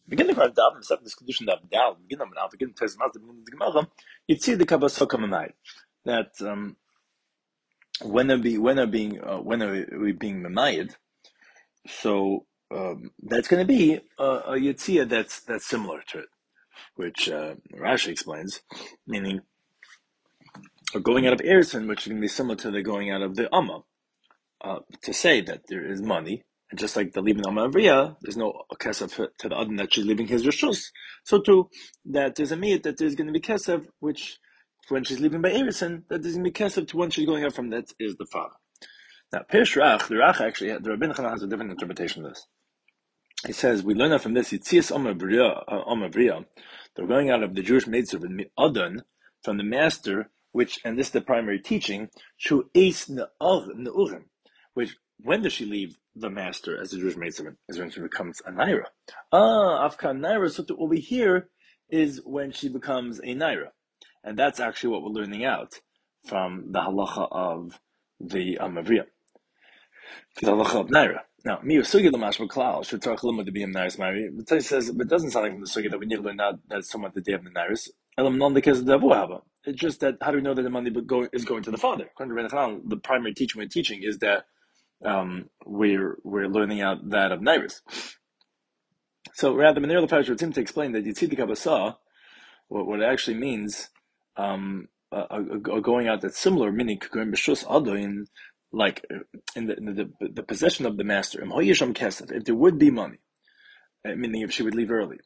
beginning of Dav, second this condition of Dav, beginning of Dav, beginning of Tezmat, the Gemara, you'd see the Kabbas Hokamanai that when are we being Mamayid, so that's going to be a Yitzia that's similar to it, which Rashi explains, meaning going out of Erison, which is going to be similar to the going out of the Amma, to say that there is money. And just like the leaving Amma Avriya, there's no kesef to the other that she's leaving his rishus. So too, that there's a miyat that there's going to be kesef, which when she's leaving by Erison, that there's going to be kesef to when she's going out from that is the father. Now, Pirush Rach, the Rach actually, the Rabbeinu Chana has a different interpretation of this. He says, we learn out from this, Yitzias Amma Avriya, they're going out of the Jewish maidserv and Adon, from the master, which, and this is the primary teaching, Shu Eis Ne'urim, which, when does she leave the master as a Jewish maidservant? Is when she becomes a naira. Afkan naira. So over here is when she becomes a naira, and that's actually what we're learning out from the halacha of the Amavriya, the halacha of naira. Now, miu sugi l'mashma klal should talk a little bit to be a nairis mari. But he says, but it doesn't sound like from the sugi that we need to learn out that it's somewhat the day of the nairis. Elam non the case of the avuhava. It's just that how do we know that the money is going to the father? According to Rebbeinu Chananel, the primary teaching we're teaching is that we're learning out that of Nairis. So rather, Menir Lefash Rotzim to explain that Yitzid Kabasa, what it actually means, going out that's similar, meaning going b'shus adoin, like in the possession of the master. If there would be money, meaning if she would leave early,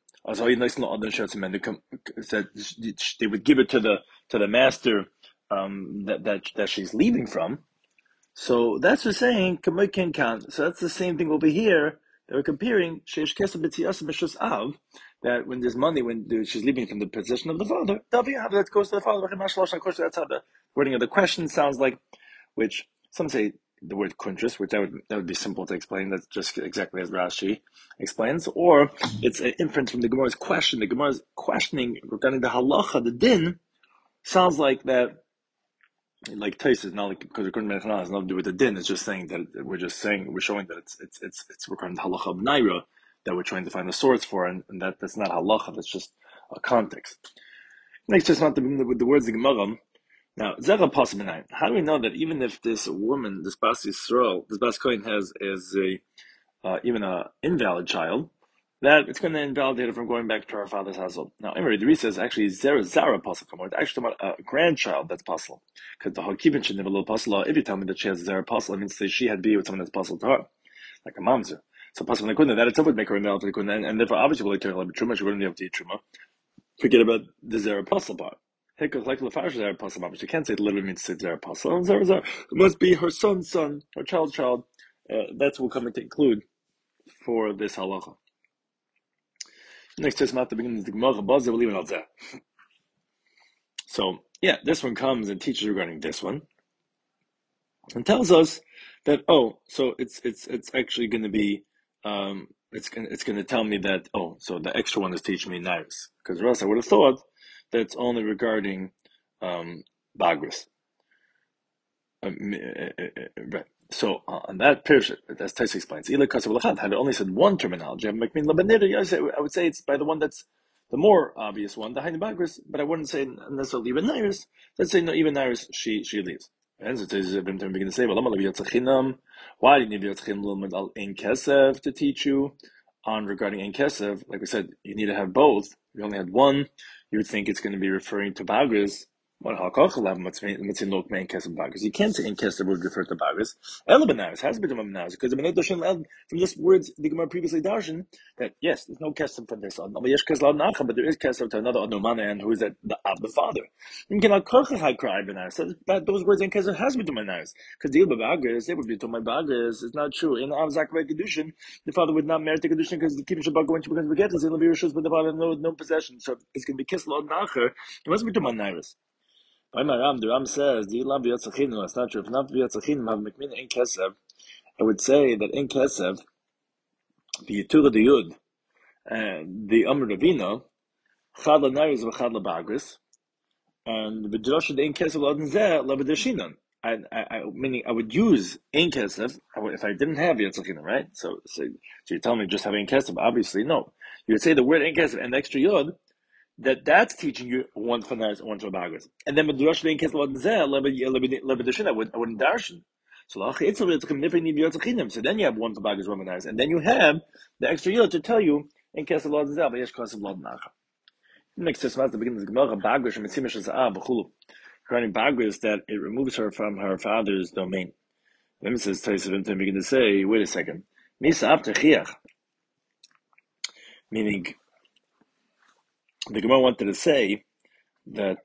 said they would give it to the master that she's leaving from. So that's just saying kamoy kan. So that's the same thing over here that we're comparing sheish kesef b'tzias b'shus av, that when there's money, when she's leaving from the possession of the father, that goes to the father. That's how the wording of the question sounds like, which some say the word kuntrus, which that would be simple to explain. That's just exactly as Rashi explains, or it's an inference from the Gemara's question. The Gemara's questioning regarding the halacha, the din, sounds like that. Like Tais is not like because according to Mechanah has nothing to do with the din. It's just saying that we're showing that it's regarding the halacha of naira that we're trying to find the source for, and that's not halacha. That's just a context. Next, just not with the words of Gemara. Now, zera pasminayin. How do we know that even if this woman, this Bas Yisrael, this Bas Kohen is even a invalid child, that it's going to invalidate it from going back to our father's household. Now, Emery, the Reese says actually Zara possible. It's actually about a grandchild that's possible. Because the Hakibin should never little possible. If you tell me that she has Zara possible, it means that she had be with someone that's possible to her, like a mamzer. So possible that itself would make her invalid, and therefore obviously will turn a little bit truma. She wouldn't be able to eat truma. Forget about the Zara possible part. Because like Lafarge Zara possible, but she can't say it literally means to say Zara possible. Zara it must be her son's son, her child's child. That's what we're coming to include for this halacha. Next test at the beginning of the Gemara, Baz will leave it out there. So yeah, this one comes and teaches regarding this one, and tells us that so it's actually going to be it's going to tell me that so the extra one is teaching me Nairis, because or else I would have thought that it's only regarding Bagris. Right. So on that period, as Taisa explains, had it only said one terminology, I would say it's by the one that's the more obvious one, the Hainu Bagris, but I wouldn't say necessarily even Nairis. Let's say no, even Nairis, she leaves. And so Taisa begin to say, why didn't you have al Ein Kesef to teach you on regarding Ein Kesef? Like we said, you need to have both. If you only had one, you would think it's going to be referring to Bagris. Because you can't say in Kesef would refer to Bagris. Elabanas has been because from this words the Gemara previously darshan that yes, there's no Kesef for this but there is Kesef to another Adnomana, and who is that of the father. So that those words in Kesef has been to Manas. Because the Bagris, they would be to my Bagris. It's not true. In Avzak Kedushin, the father would not merit the Kedushin because the Kibbutz Shabbat going to become Begetas in Levirashus, but the father no possession. So it's going to be Kisla Nacher. It must be to Manas. The Ram says, it's not true. If not in Kesef, I would say that in Kesef, the Yitura de Yud, the Amr Ravina, Chad LaNaris v'Chad LaBagris, and the Drosha de in Kesef l'Adnzeh l'Abedeshinan. Meaning I would use in Kesef if I didn't have Yatzachinan, right? So you tell me just have in Kesef, obviously no. You would say the word ein kesef and the extra yod, that's teaching you one for nice, one for bagos. And then with the Rosh ein kesef lod zeh, lebedushin, I wouldn't darshan. So so then you have one for bagos, one for nice, and then you have the extra yod to tell you ein kesef lod zeh, but yesh kesef lod nacha. Next to the beginning of the Gemara, bagos and mitzimish zeh b'chulu. Regarding bagos, that it removes her from her father's domain. Then it says, begin to say, wait a second. Misa after chiach. Meaning, the Gemara wanted to say that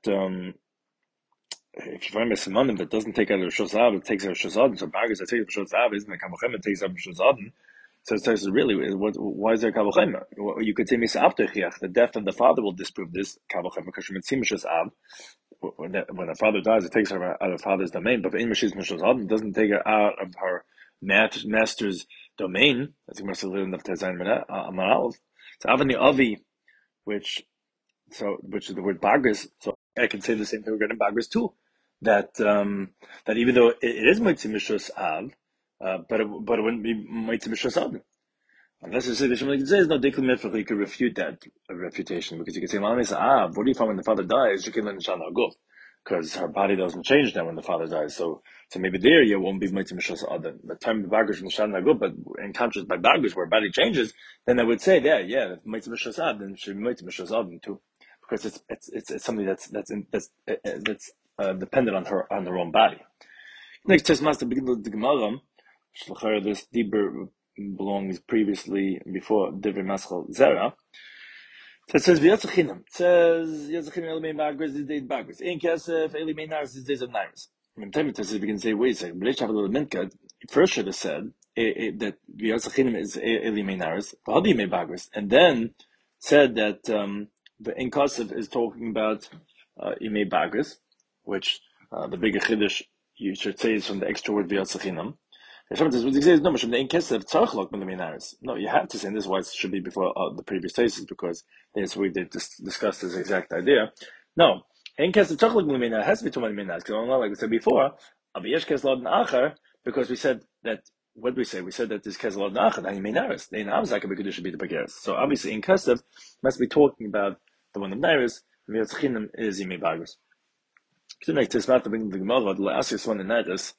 if you find a simonim that doesn't take out a shosav, it takes out a shosad. So bagos that takes out a shosav isn't a kavochem, it takes out a shosad. So it says, really, why is there kavochem? You could say misa after chiach. The death of the father will disprove this kavochem because mitzim shosav. When the father dies, it takes her out of father's domain. But in Mishis Mishos, it doesn't take her out of her master's domain. I think must have lived enough to Zayin Manal. So Avani Avi, which is the word Bagris. So I can say the same thing regarding Bagris too. That even though it is Mitzim Mishos Av, but it wouldn't be Mitzim Mishos Av. Unless you say the Shemalik says no dikul mitfach, you could refute that refutation because you could say, what do you find when the father dies? You can learn Shana Guf because her body doesn't change then when the father dies. So maybe there you won't be mitzvah mishas adam. The time the bagush and Shana Guf, but in contrast by bagush where body changes, then I would say mitzvah mishas adam, then should be mitzvah mishas adam too, because it's something that's dependent on her own body. Next test master begins with the Gemara. This deeper belongs before Divrei Maschal Zera. So it says V'yatzachinam. It says Yatzachinam Eli Mein Bagris is days Bagris. In Kesef Eli Mein Naris is days of Naris. When time it says we can say, wait a second, but have a little minka. First should have said that V'yatzachinam is Eli Mein Naris, V'hadi Mein Bagris, and then said that the In Kesef is talking about Imei Bagris, which the bigger chiddush you should say is from the extra word V'yatzachinam. No, you have to say, and this is why it should be before the previous cases, because that's we did discuss this exact idea. No, in case of chocolate has to be too many minas, because like we said before, because we said that, what did we say? We said that this keslod nachar, and minaris, the inamzaka should be the begeris. So obviously in kesev must be talking about the one of naris, and the tzchinim is yimei bagos. So next is not to bring the gemara, the last one in that is,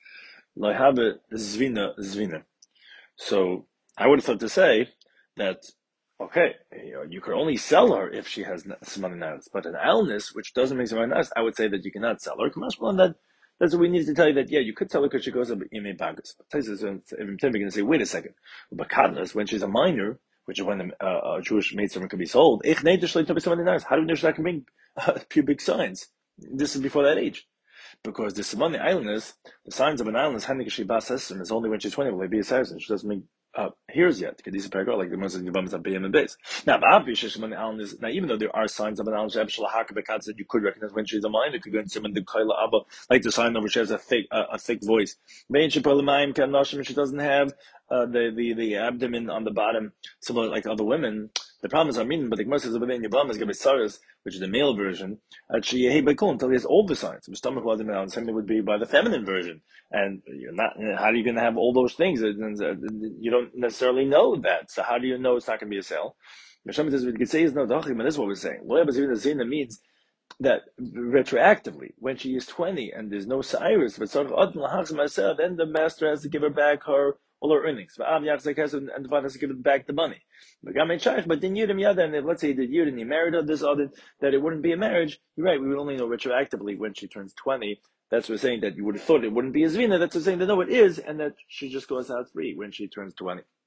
zvina. So I would have thought to say that, okay, you could only sell her if she has some nice, but an alness, which doesn't make some nice, I would say that you cannot sell her. That's what we need to tell you, that you could sell her because she goes up in a bagus. But Taisus and going to say, wait a second, but kadnas, when she's a minor, which is when a Jewish maidservant can be sold, how do we know she can bring pubic signs? This is before that age. Because the Simone islanders, the signs of an island is only when she's 20 will be a citizen. She doesn't make hears yet. Like the Muslim Yavamas at BM and base. Now, even though there are signs of an island that you could recognize when she's a minor, you could go and summon the Kaila Abba, like the sign of which has a thick voice. She doesn't have the abdomen on the bottom, similar like other women. The problem is, but the Gemara says within Yavamas Gabisaris, which is the male version, until he has all the signs. The stomach was the same would be by the feminine version. And you're not, how are you going to have all those things? You don't necessarily know that. So how do you know it's not going to be a sale? Hashem says, we could say is no dachim, and this is what we're saying. Zina means that retroactively, when she is 20 and there's no Cyrus, but then the master has to give her back all her earnings. And the father has to give it back the money. But then Yudim, and if let's say that Yudim, he married her, this other, that it wouldn't be a marriage, you're right, we would only know retroactively when she turns 20. That's what we're saying, that you would have thought it wouldn't be a Zvina. That's what we're saying that no, it is, and that she just goes out free when she turns 20.